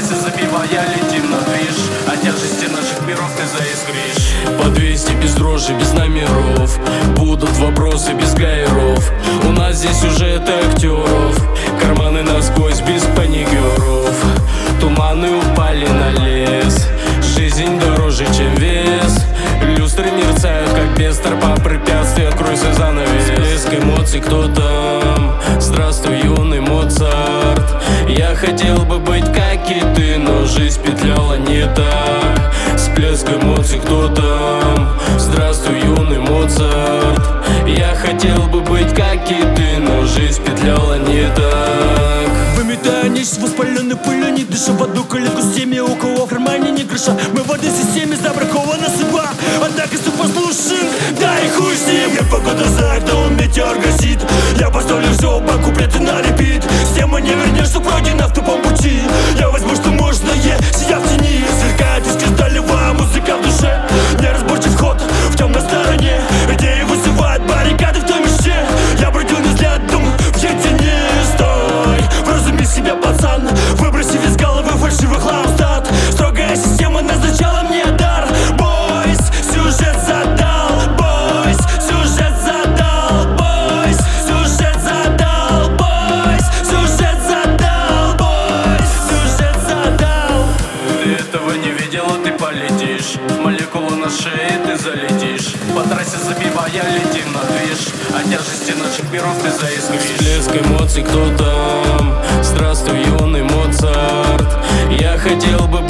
трассе забивая летим на движ. От тяжести наших миров ты заискришь. По 200 без дрожи, без номеров. Будут вопросы без гайров. У нас здесь сюжеты актеров. Карманы насквозь без паникеров. Туманы упали на лес. Жизнь дороже, чем вес. Люстры мерцают, как бестер. По препятствию откройся занавес. Всплеск эмоций, кто там? Здравствуй, юный Моцарт. Я хотел бы быть как и ты, но жизнь петляла не так. Всплеск эмоций, кто там? Здравствуй, юный Моцарт. Я хотел бы быть как и ты, но жизнь петляла не так. Выметая нечто воспаленной пылью, не дыша в одну калитку с теми, у кого в кармане не крыша. Мы в одной системе, забракована судьба. Однако все послушаем, да и хуй с ним. Нет погода за окном, метеор грозит. Я поставлю все по куплеты на репит. С темы не вернешь, что пройдено в тупом пути. Я возьму, что можно, сидя в тени. Сверкает из кристаллевая музыка в душе. Неразборчив ход в темной стороне. Идеи вызывают баррикады в той мечте. Я бродил не взглядом в ее тени. Стой, вразуми себя, пацан. Выброси из головы фальшивый хлам стат. Строгая система назначала мне дар. Бойс, сюжет задал. Бойс, сюжет задал. Бойс, сюжет задал. Бойс, сюжет задал. Бойс, сюжет задал. Ты этого не видела, ты полетишь. Молекулу на шее ты залетишь. По трассе забивая летим на движ. От тяжести наших миров ты заискришь. Всплеск эмоций, кто там? Здравствуй, юный Моцарт. Я хотел бы